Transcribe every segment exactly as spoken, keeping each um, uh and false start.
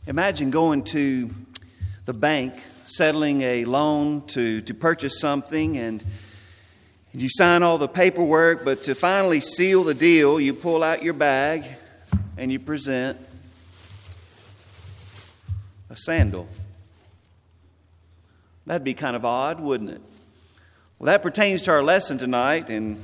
Imagine going to the bank, settling a loan to, to purchase something, and you sign all the paperwork, but to finally seal the deal, you pull out your bag and you present a sandal. That'd be kind of odd, wouldn't it? Well, that pertains to our lesson tonight, and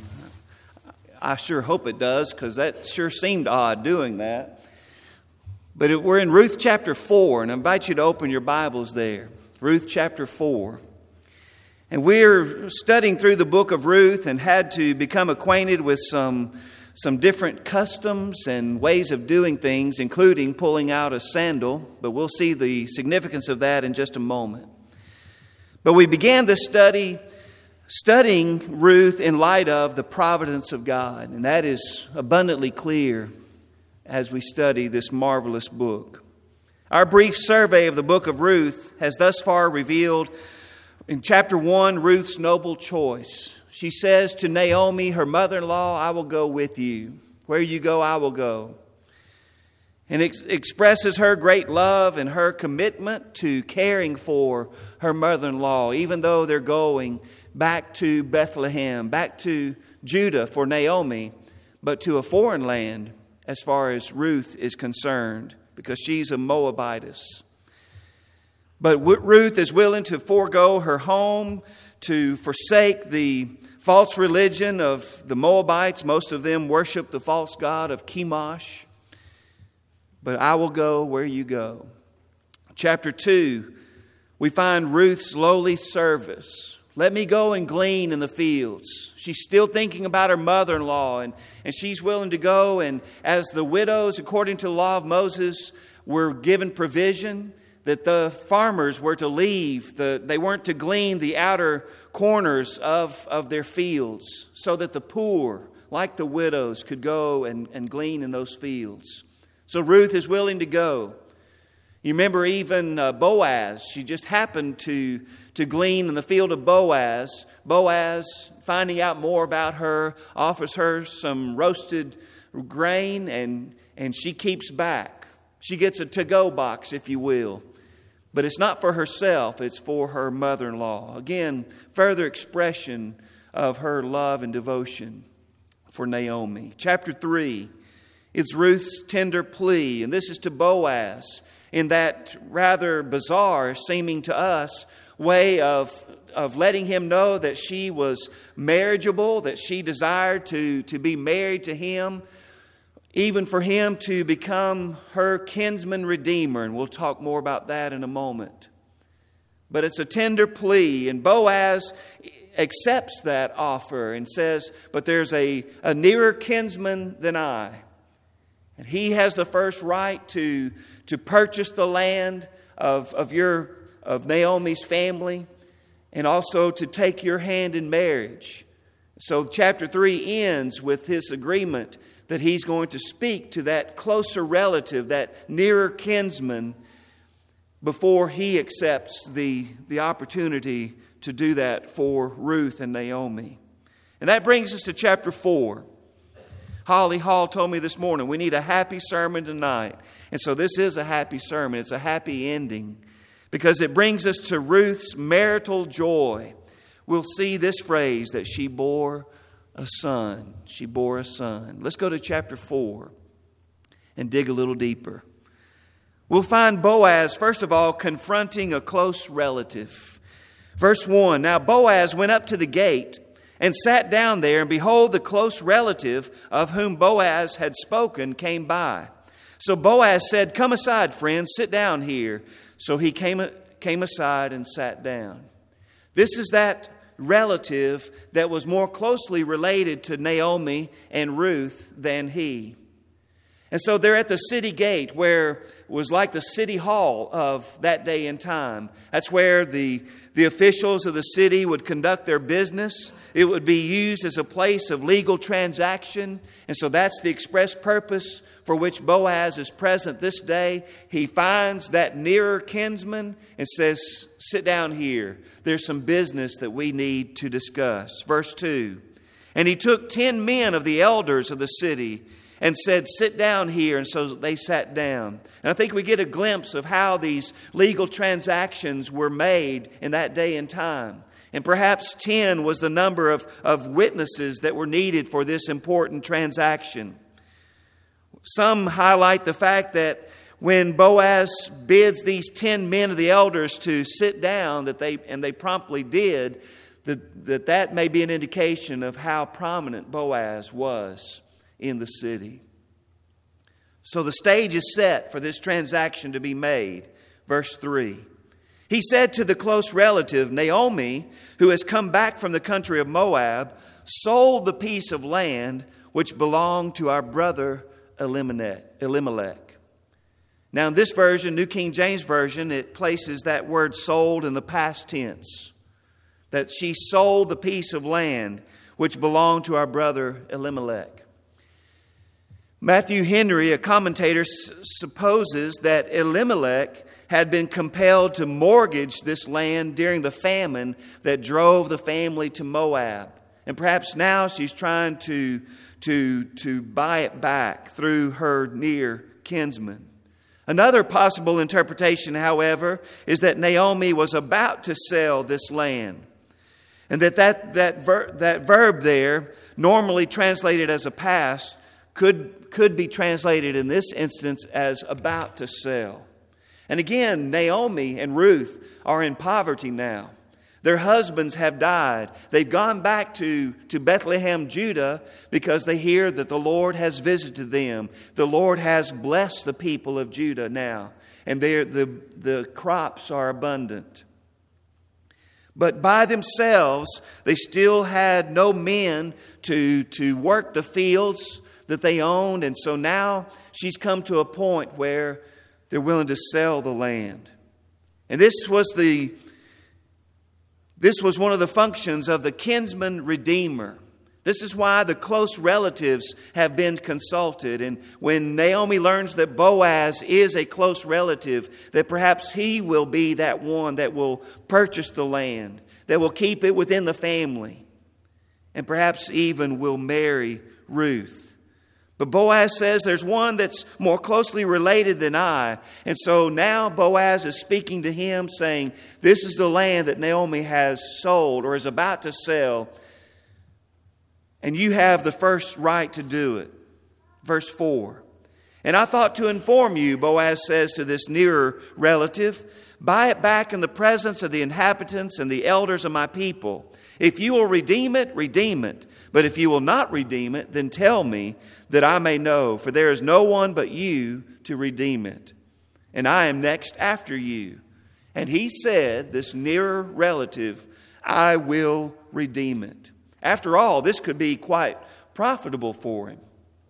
I sure hope it does, because that sure seemed odd doing that. But it, we're in Ruth chapter four, and I invite you to open your Bibles there. Ruth chapter four. And we're studying through the book of Ruth and had to become acquainted with some, some different customs and ways of doing things, including pulling out a sandal. But we'll see the significance of that in just a moment. But we began this study studying Ruth in light of the providence of God. And that is abundantly clear as we study this marvelous book. Our brief survey of the book of Ruth has thus far revealed in chapter one, Ruth's noble choice. She says to Naomi, her mother-in-law, I will go with you. Where you go, I will go. And it expresses her great love and her commitment to caring for her mother-in-law, even though they're going back to Bethlehem, back to Judah for Naomi, but to a foreign land as far as Ruth is concerned, because she's a Moabitess. But Ruth is willing to forego her home, to forsake the false religion of the Moabites. Most of them worship the false god of Chemosh. But I will go where you go. Chapter two, we find Ruth's lowly service. Let me go and glean in the fields. She's still thinking about her mother-in-law, and, and she's willing to go. And as the widows, according to the law of Moses, were given provision that the farmers were to leave, the, they weren't to glean the outer corners of, of their fields, so that the poor, like the widows, could go and, and glean in those fields. So Ruth is willing to go. You remember even uh, Boaz. She just happened to, to glean in the field of Boaz. Boaz, finding out more about her, offers her some roasted grain, and, and she keeps back. She gets a to-go box, if you will. But it's not for herself, it's for her mother-in-law. Again, further expression of her love and devotion for Naomi. Chapter three, it's Ruth's tender plea, and this is to Boaz, in that rather bizarre, seeming to us, way of, of letting him know that she was marriageable, that she desired to, to be married to him, even for him to become her kinsman redeemer. And we'll talk more about that in a moment. But it's a tender plea, and Boaz accepts that offer and says, but there's a, a nearer kinsman than I. And he has the first right to, to purchase the land of, of, your, of Naomi's family, and also to take your hand in marriage. So chapter three ends with his agreement that he's going to speak to that closer relative, that nearer kinsman, before he accepts the, the opportunity to do that for Ruth and Naomi. And that brings us to chapter four. Holly Hall told me this morning, we need a happy sermon tonight. And so this is a happy sermon. It's a happy ending, because it brings us to Ruth's marital joy. We'll see this phrase, that she bore a son. She bore a son. Let's go to chapter four and dig a little deeper. We'll find Boaz, first of all, confronting a close relative. Verse one, now Boaz went up to the gate and sat down there, and behold, the close relative of whom Boaz had spoken came by. So Boaz said, come aside, friend, sit down here. So he came, came aside and sat down. This is that relative that was more closely related to Naomi and Ruth than he. And so they're at the city gate, where was like the city hall of that day and time. That's where the, the officials of the city would conduct their business. It would be used as a place of legal transaction. And so that's the express purpose for which Boaz is present this day. He finds that nearer kinsman and says, sit down here. There's some business that we need to discuss. Verse two, and he took ten men of the elders of the city and said, sit down here. And so they sat down. And I think we get a glimpse of how these legal transactions were made in that day and time. And perhaps ten was the number of, of witnesses that were needed for this important transaction. Some highlight the fact that when Boaz bids these ten men of the elders to sit down, that they and they promptly did, that, that that may be an indication of how prominent Boaz was in the city. So the stage is set for this transaction to be made. Verse three. He said to the close relative, Naomi, who has come back from the country of Moab, sold the piece of land which belonged to our brother Elimelech. Now in this version, New King James Version, it places that word sold in the past tense. That she sold the piece of land which belonged to our brother Elimelech. Matthew Henry, a commentator, s- supposes that Elimelech had been compelled to mortgage this land during the famine that drove the family to Moab. And perhaps now she's trying to, to, to buy it back through her near kinsman. Another possible interpretation, however, is that Naomi was about to sell this land. And that that, that, ver- that verb there, normally translated as a past, could, could be translated in this instance as about to sell. And again, Naomi and Ruth are in poverty now. Their husbands have died. They've gone back to, to Bethlehem, Judah, because they hear that the Lord has visited them. The Lord has blessed the people of Judah now. And the, the crops are abundant. But by themselves, they still had no men to, to work the fields that they owned. And so now she's come to a point where they're willing to sell the land. And this was the this was one of the functions of the kinsman redeemer. This is why the close relatives have been consulted. And when Naomi learns that Boaz is a close relative, that perhaps he will be that one that will purchase the land, that will keep it within the family, and perhaps even will marry Ruth. But Boaz says there's one that's more closely related than I. And so now Boaz is speaking to him saying, this is the land that Naomi has sold or is about to sell. And you have the first right to do it. Verse four. And I thought to inform you, Boaz says to this nearer relative, buy it back in the presence of the inhabitants and the elders of my people. If you will redeem it, redeem it. But if you will not redeem it, then tell me, that I may know, for there is no one but you to redeem it. And I am next after you. And he said, this nearer relative, I will redeem it. After all, this could be quite profitable for him.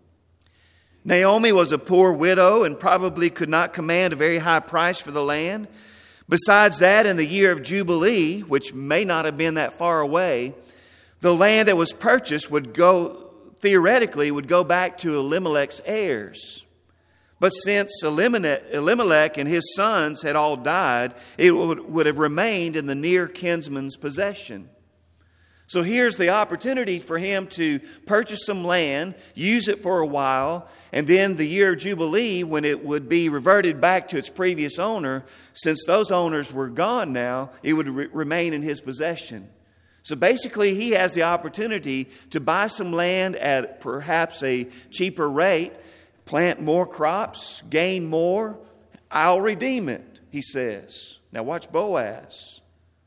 Naomi was a poor widow and probably could not command a very high price for the land. Besides that, in the year of Jubilee, which may not have been that far away, the land that was purchased would go theoretically would go back to Elimelech's heirs. But since Elimelech and his sons had all died, it would, would have remained in the near kinsman's possession. So here's the opportunity for him to purchase some land, use it for a while, and then the year of Jubilee, when it would be reverted back to its previous owner, since those owners were gone now, it would re- remain in his possession. So basically, he has the opportunity to buy some land at perhaps a cheaper rate, plant more crops, gain more. I'll redeem it, he says. Now watch Boaz.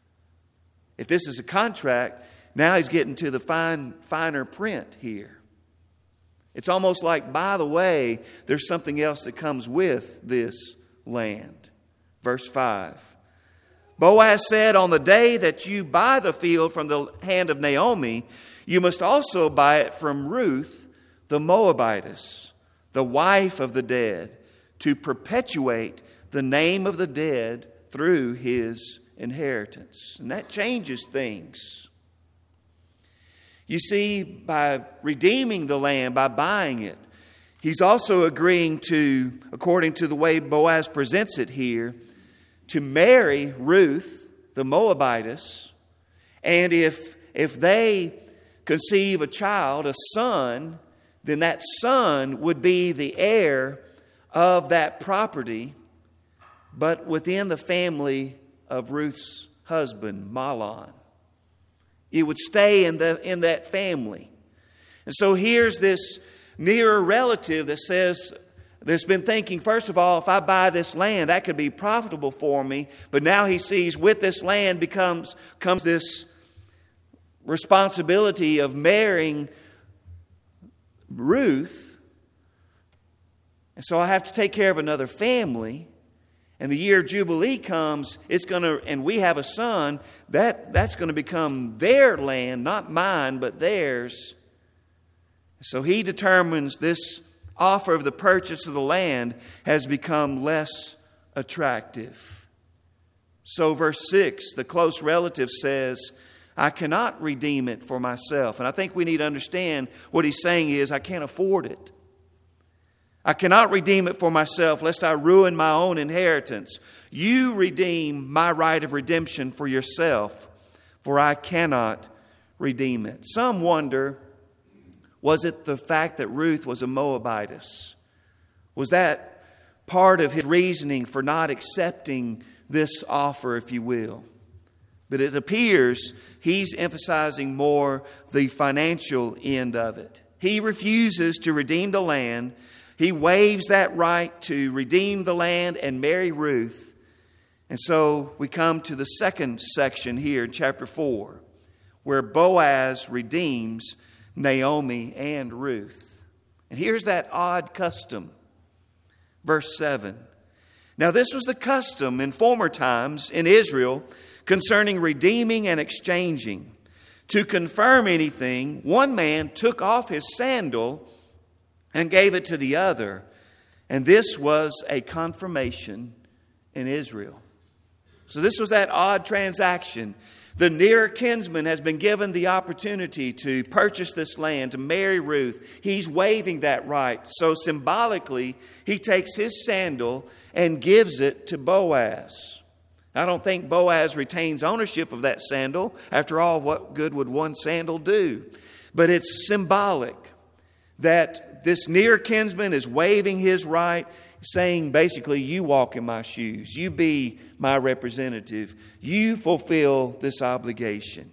If this is a contract, now he's getting to the fine, finer print here. It's almost like, by the way, there's something else that comes with this land. Verse five. Boaz said, on the day that you buy the field from the hand of Naomi, you must also buy it from Ruth, the Moabitess, the wife of the dead, to perpetuate the name of the dead through his inheritance. And that changes things. You see, by redeeming the land, by buying it, he's also agreeing to, according to the way Boaz presents it here, to marry Ruth, the Moabitess, and if if they conceive a child, a son, then that son would be the heir of that property, but within the family of Ruth's husband, Mahlon. It would stay in the in that family. And so here's this nearer relative that says, that's been thinking, first of all, if I buy this land, that could be profitable for me. But now he sees with this land becomes comes this responsibility of marrying Ruth. And so I have to take care of another family. And the year of Jubilee comes, it's going to, and we have a son, that, that's going to become their land, not mine, but theirs. So he determines this offer of the purchase of the land has become less attractive. So verse six, the close relative says, I cannot redeem it for myself. And I think we need to understand what he's saying is, I can't afford it. I cannot redeem it for myself, lest I ruin my own inheritance. You redeem my right of redemption for yourself, for I cannot redeem it. Some wonder, was it the fact that Ruth was a Moabitess? Was that part of his reasoning for not accepting this offer, if you will? But it appears he's emphasizing more the financial end of it. He refuses to redeem the land. He waives that right to redeem the land and marry Ruth. And so we come to the second section here in chapter four, where Boaz redeems Naomi and Ruth. And here's that odd custom. Verse seven. Now this was the custom in former times in Israel concerning redeeming and exchanging. To confirm anything, one man took off his sandal and gave it to the other. And this was a confirmation in Israel. So this was that odd transaction. The nearer kinsman has been given the opportunity to purchase this land, to marry Ruth. He's waiving that right. So symbolically, he takes his sandal and gives it to Boaz. I don't think Boaz retains ownership of that sandal. After all, what good would one sandal do? But it's symbolic that this near kinsman is waiving his right, saying basically, you walk in my shoes. You be my representative. You fulfill this obligation.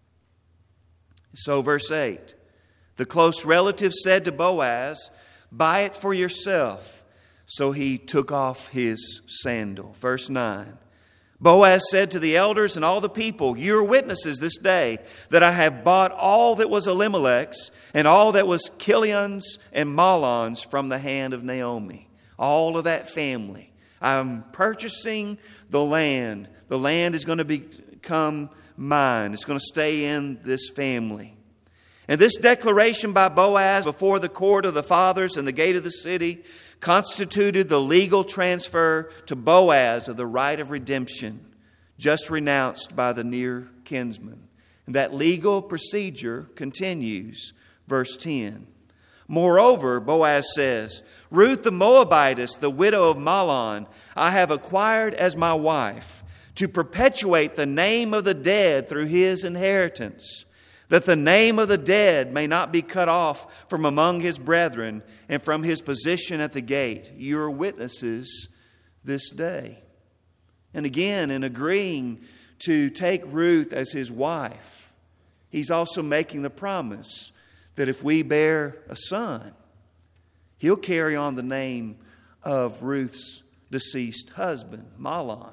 So verse eight, the close relative said to Boaz, buy it for yourself. So he took off his sandal. Verse nine, Boaz said to the elders and all the people, you are witnesses this day that I have bought all that was Elimelech's and all that was Kilion's and Mahlon's from the hand of Naomi. All of that family. I'm purchasing the land. The land is going to become mine. It's going to stay in this family. And this declaration by Boaz before the court of the fathers and the gate of the city constituted the legal transfer to Boaz of the right of redemption, just renounced by the near kinsman. And that legal procedure continues. Verse ten. Moreover, Boaz says, Ruth the Moabitess, the widow of Mahlon, I have acquired as my wife, to perpetuate the name of the dead through his inheritance, that the name of the dead may not be cut off from among his brethren and from his position at the gate. You are witnesses this day. And again, in agreeing to take Ruth as his wife, he's also making the promise that if we bear a son, he'll carry on the name of Ruth's deceased husband, Mahlon.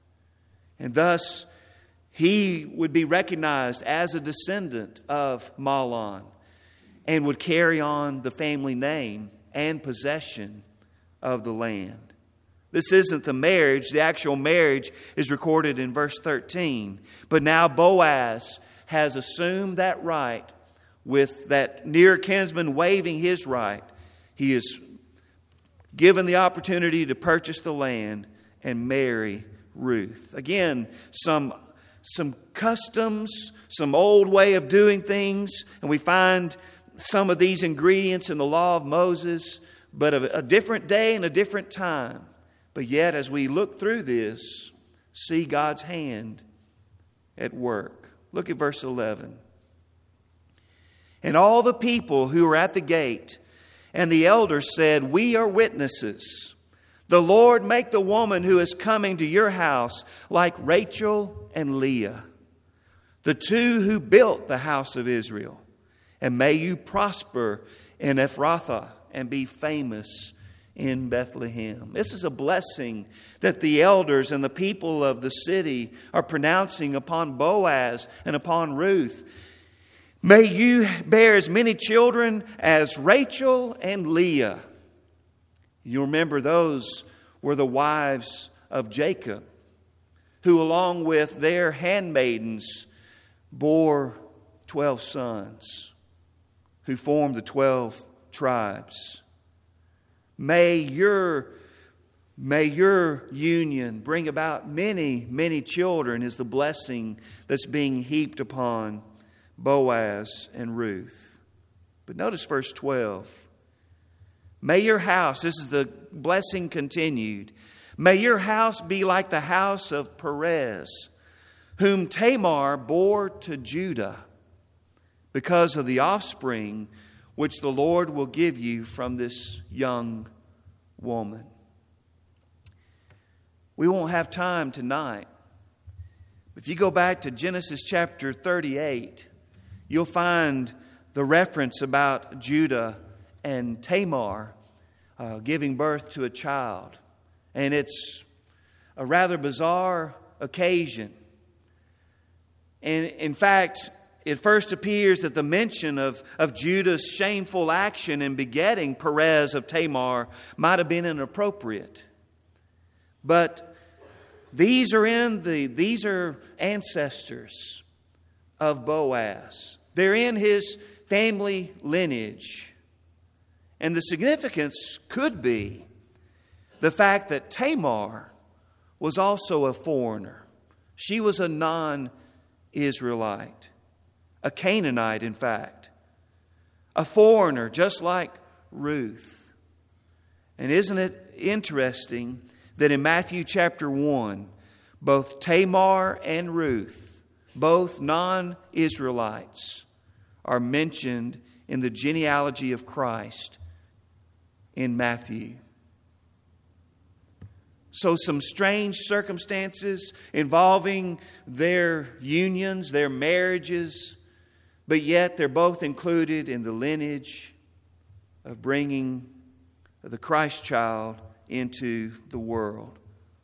And thus, he would be recognized as a descendant of Mahlon and would carry on the family name and possession of the land. This isn't the marriage. The actual marriage is recorded in verse thirteen. But now Boaz has assumed that right with that near kinsman waiving his right. He is given the opportunity to purchase the land and marry Ruth. Again, some some customs, some old way of doing things, and we find some of these ingredients in the law of Moses, but of a different day and a different time. But yet, as we look through this, see God's hand at work. Look at verse eleven. And all the people who were at the gate And the elders said, "We are witnesses. The Lord make the woman who is coming to your house like Rachel and Leah, the two who built the house of Israel. And may you prosper in Ephrathah and be famous in Bethlehem." This is a blessing that the elders and the people of the city are pronouncing upon Boaz and upon Ruth. May you bear as many children as Rachel and Leah. You remember those were the wives of Jacob, who along with their handmaidens bore twelve sons, who formed the twelve tribes. May your, may your union bring about many, many children is the blessing that's being heaped upon Boaz and Ruth. But notice verse twelve. May your house, this is the blessing continued, may your house be like the house of Perez, whom Tamar bore to Judah, because of the offspring which the Lord will give you from this young woman. We won't have time tonight. If you go back to Genesis chapter thirty-eight, you'll find the reference about Judah and Tamar uh, giving birth to a child. And it's a rather bizarre occasion. And in fact, it first appears that the mention of, of Judah's shameful action in begetting Perez of Tamar might have been inappropriate. But these are in the these are ancestors of Boaz. They're in his family lineage. And the significance could be the fact that Tamar was also a foreigner. She was a non-Israelite, a Canaanite, in fact, a foreigner, just like Ruth. And isn't it interesting that in Matthew chapter one, both Tamar and Ruth, both non-Israelites, are mentioned in the genealogy of Christ in Matthew. So some strange circumstances involving their unions, their marriages, but yet they're both included in the lineage of bringing the Christ child into the world.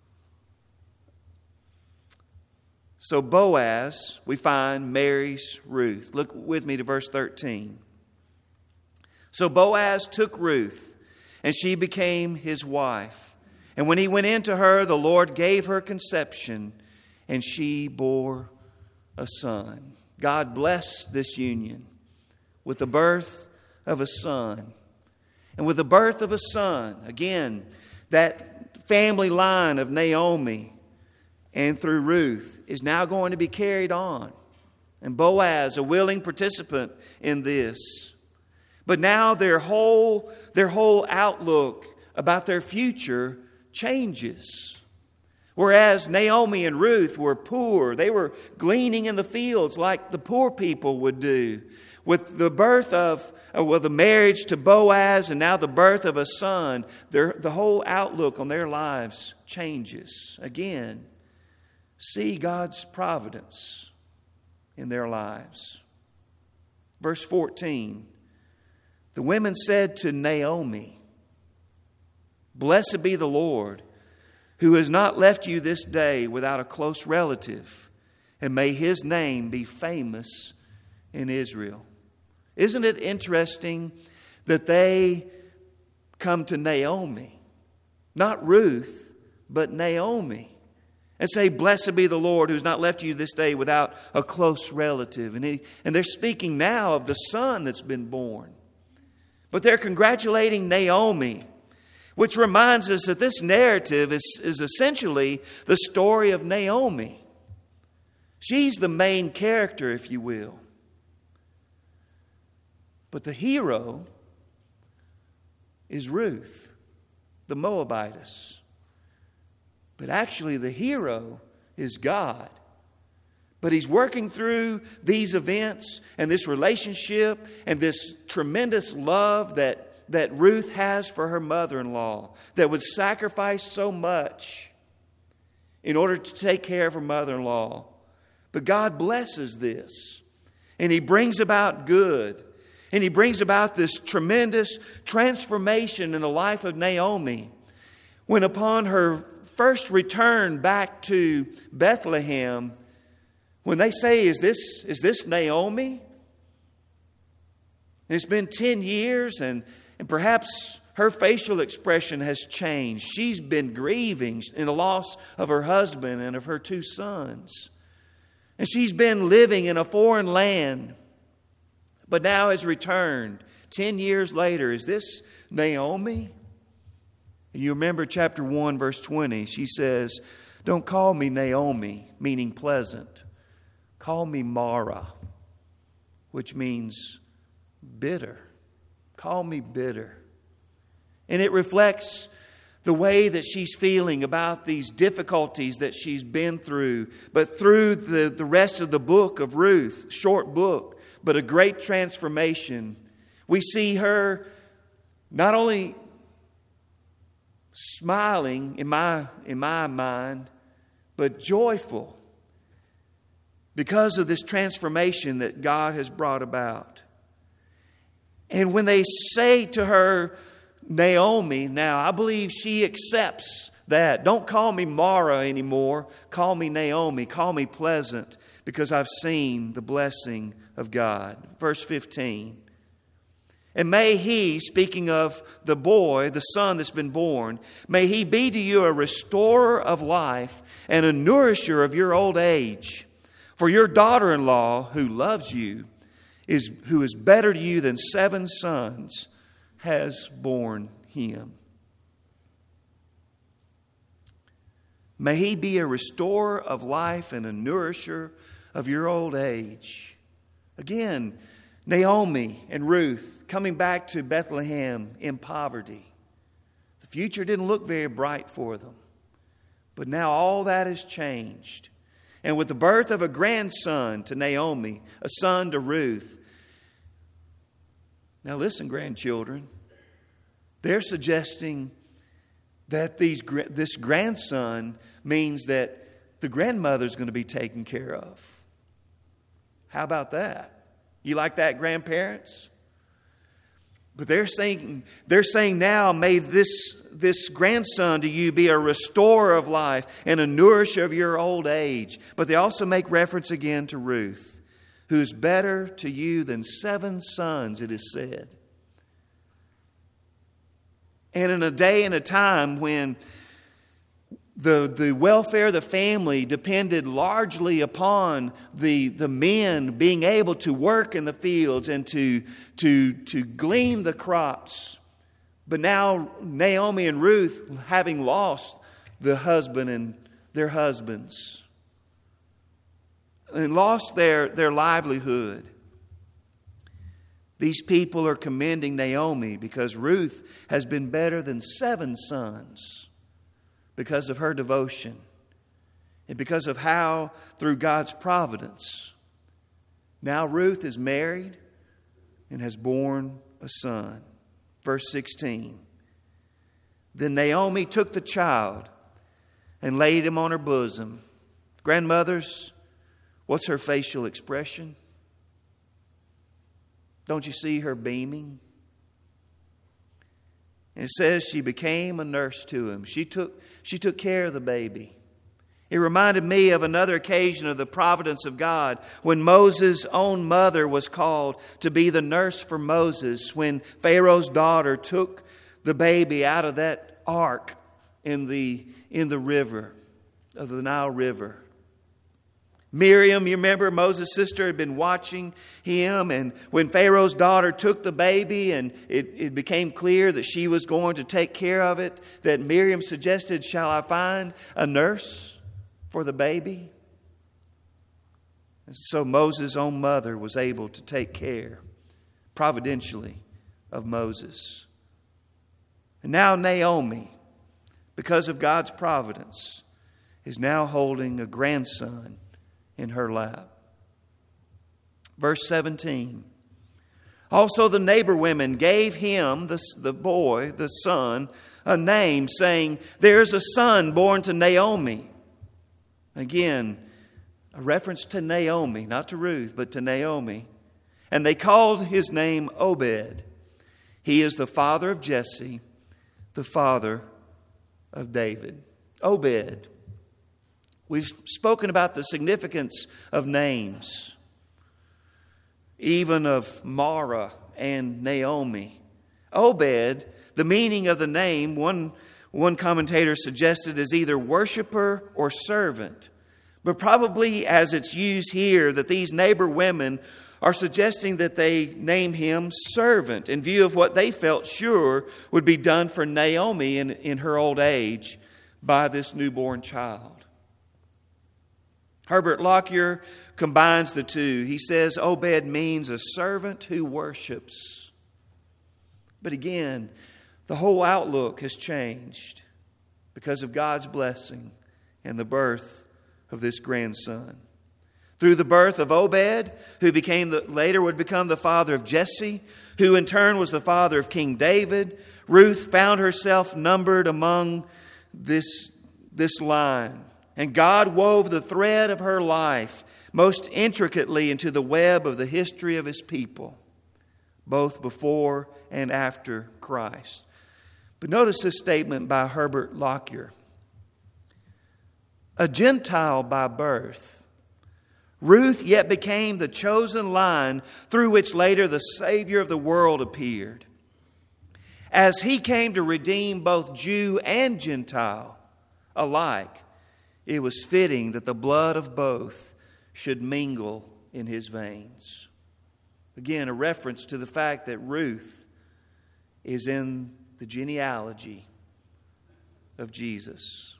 So Boaz, we find, marries Ruth. Look with me to verse thirteen. So Boaz took Ruth, and she became his wife. And when he went into her, the Lord gave her conception, and she bore a son. God blessed this union with the birth of a son. And with the birth of a son, again, that family line of Naomi and through Ruth is now going to be carried on. And Boaz, a willing participant in this. But now their whole, their whole outlook about their future changes. Whereas Naomi and Ruth were poor, they were gleaning in the fields like the poor people would do. With the birth of, well, the marriage to Boaz and now the birth of a son, their, the whole outlook on their lives changes. Again, see God's providence in their lives. Verse fourteen. The women said to Naomi, "Blessed be the Lord, who has not left you this day without a close relative, and may his name be famous in Israel." Isn't it interesting that they come to Naomi, not Ruth, but Naomi, and say, "Blessed be the Lord who's not left you this day without a close relative." And, he, and they're speaking now of the son that's been born. But they're congratulating Naomi, which reminds us that this narrative is, is essentially the story of Naomi. She's the main character, if you will. But the hero is Ruth, the Moabitess. But actually the hero is God. But He's working through these events and this relationship and this tremendous love that that Ruth has for her mother-in-law, that would sacrifice so much in order to take care of her mother-in-law. But God blesses this, and He brings about good, and He brings about this tremendous transformation in the life of Naomi, when upon her first return back to Bethlehem, when they say, is this, is this Naomi? And it's been ten years, and, and perhaps her facial expression has changed. She's been grieving in the loss of her husband and of her two sons. And she's been living in a foreign land, but now has returned ten years later. Is this Naomi? And you remember chapter one, verse twenty. She says, don't call me Naomi, meaning pleasant. Call me Mara, which means bitter. Call me bitter. And it reflects the way that she's feeling about these difficulties that she's been through. But through the, the rest of the book of Ruth, short book, but a great transformation, we see her not only smiling in my, in my mind, but joyful because of this transformation that God has brought about. And when they say to her, Naomi, now I believe she accepts that. Don't call me Mara anymore. Call me Naomi. Call me pleasant, because I've seen the blessing of God. Verse fifteen. And may He, speaking of the boy, the son that's been born, may He be to you a restorer of life and a nourisher of your old age. For your daughter-in-law, who loves you, is who is better to you than seven sons, has borne him. May He be a restorer of life and a nourisher of your old age. Again, Naomi and Ruth coming back to Bethlehem in poverty. The future didn't look very bright for them. But now all that has changed. And with the birth of a grandson to Naomi, a son to Ruth. Now listen, grandchildren. They're suggesting that these this grandson means that the grandmother's going to be taken care of. How about that? You like that, grandparents? But they're saying, they're saying now, may this, this grandson to you be a restorer of life and a nourisher of your old age. But they also make reference again to Ruth, who's better to you than seven sons, it is said. And in a day and a time when the, the welfare of the family depended largely upon the, the men being able to work in the fields and to, to, to glean the crops. But now Naomi and Ruth, having lost the husband and their husbands, and lost their, their livelihood, these people are commending Naomi because Ruth has been better than seven sons because of her devotion and because of how, through God's providence, now Ruth is married and has borne a son. Verse sixteen. Then Naomi took the child and laid him on her bosom. Grandmothers, what's her facial expression? Don't you see her beaming? And it says she became a nurse to him. She took, she took care of the baby. It reminded me of another occasion of the providence of God when Moses' own mother was called to be the nurse for Moses when Pharaoh's daughter took the baby out of that ark in the, in the river, of the Nile River. Miriam, you remember Moses' sister, had been watching him, and when Pharaoh's daughter took the baby and it, it became clear that she was going to take care of it, that Miriam suggested, shall I find a nurse for the baby? And so Moses' own mother was able to take care, providentially, of Moses. And now Naomi, because of God's providence, is now holding a grandson in her lap. Verse seventeen. Also the neighbor women gave him, the, the boy, the son, a name, saying, "There's a son born to Naomi." Again, a reference to Naomi, not to Ruth, but to Naomi. And they called his name Obed. He is the father of Jesse, the father of David. Obed. We've spoken about the significance of names, even of Mara and Naomi. Obed, the meaning of the name, one, one commentator suggested, is either worshiper or servant. But probably as it's used here, that these neighbor women are suggesting that they name him servant in view of what they felt sure would be done for Naomi in, in her old age by this newborn child. Herbert Lockyer combines the two. He says Obed means a servant who worships. But again, the whole outlook has changed because of God's blessing and the birth of this grandson. Through the birth of Obed, who became the, later would become the father of Jesse, who in turn was the father of King David, Ruth found herself numbered among this, this line. And God wove the thread of her life most intricately into the web of the history of His people, both before and after Christ. But notice this statement by Herbert Lockyer. A Gentile by birth, Ruth yet became the chosen line through which later the Savior of the world appeared. As He came to redeem both Jew and Gentile alike, it was fitting that the blood of both should mingle in His veins. Again, a reference to the fact that Ruth is in the genealogy of Jesus.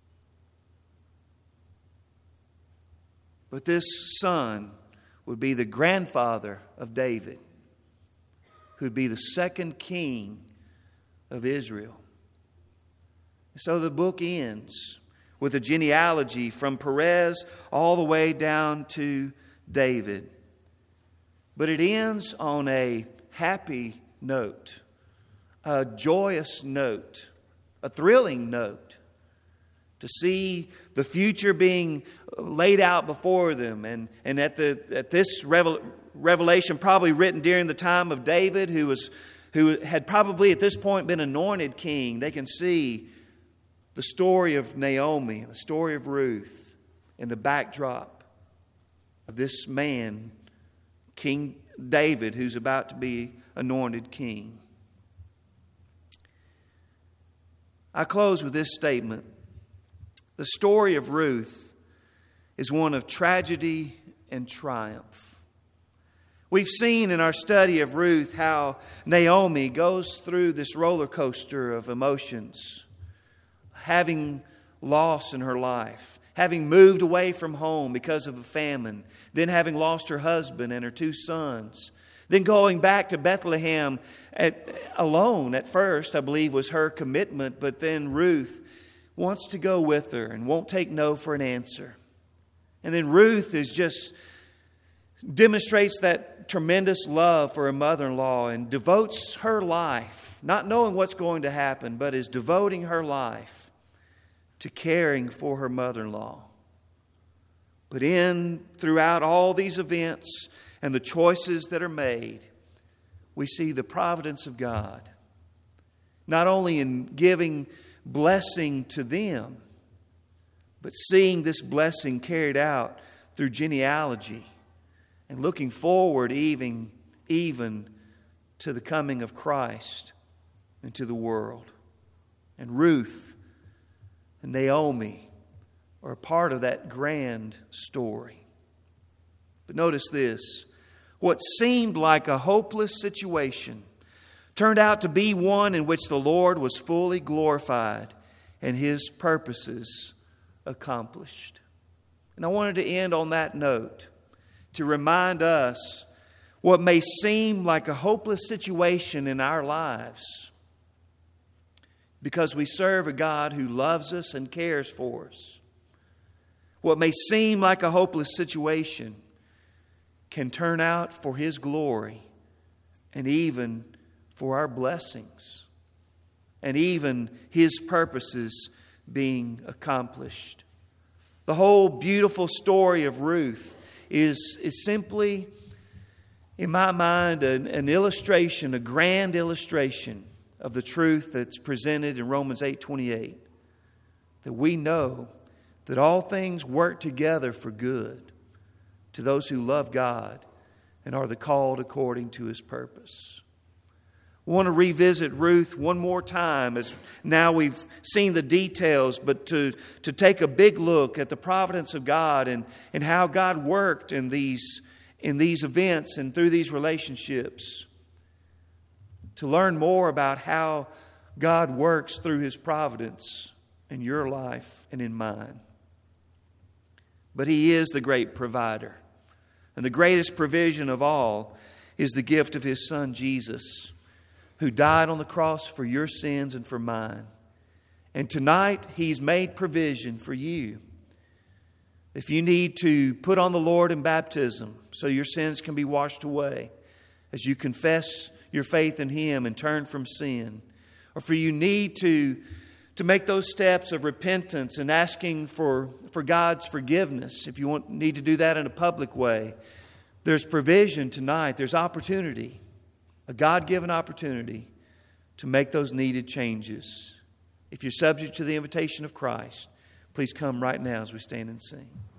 But this son would be the grandfather of David, who would be the second king of Israel. So the book ends with a genealogy from Perez all the way down to David. But it ends on a happy note, a joyous note, a thrilling note, to see the future being laid out before them. And, and at the at this revel, revelation probably written during the time of David, who was who had probably at this point been anointed king, they can see the story of Naomi, the story of Ruth, in the backdrop of this man, King David, who's about to be anointed king. I close with this statement. The story of Ruth is one of tragedy and triumph. We've seen in our study of Ruth how Naomi goes through this roller coaster of emotions, having loss in her life, having moved away from home because of a famine, then having lost her husband and her two sons, then going back to Bethlehem at, alone at first, I believe was her commitment, but then Ruth wants to go with her and won't take no for an answer. And then Ruth is just demonstrates that tremendous love for her mother-in-law and devotes her life, not knowing what's going to happen, but is devoting her life to caring for her mother-in-law. But in throughout all these events and the choices that are made, we see the providence of God, not only in giving blessing to them, but seeing this blessing carried out through genealogy and looking forward even, even to the coming of Christ into the world. And Ruth and Naomi are a part of that grand story. But notice this. What seemed like a hopeless situation turned out to be one in which the Lord was fully glorified and His purposes accomplished. And I wanted to end on that note to remind us what may seem like a hopeless situation in our lives, because we serve a God who loves us and cares for us. What may seem like a hopeless situation can turn out for His glory and even for our blessings, and even His purposes being accomplished. The whole beautiful story of Ruth is, is simply, in my mind, an, an illustration, a grand illustration of the truth that's presented in Romans eight twenty-eight. That we know that all things work together for good to those who love God and are the called according to His purpose. We want to revisit Ruth one more time, as now we've seen the details, but to, to take a big look at the providence of God and, and how God worked in these, in these events and through these relationships. To learn more about how God works through His providence in your life and in mine. But He is the great provider. And the greatest provision of all is the gift of His Son Jesus, who died on the cross for your sins and for mine. And tonight He's made provision for you. If you need to put on the Lord in baptism so your sins can be washed away, as you confess your faith in Him and turn from sin, or for you need to, to make those steps of repentance and asking for, for God's forgiveness, if you want, need to do that in a public way, there's provision tonight. There's opportunity, a God-given opportunity to make those needed changes. If you're subject to the invitation of Christ, please come right now as we stand and sing.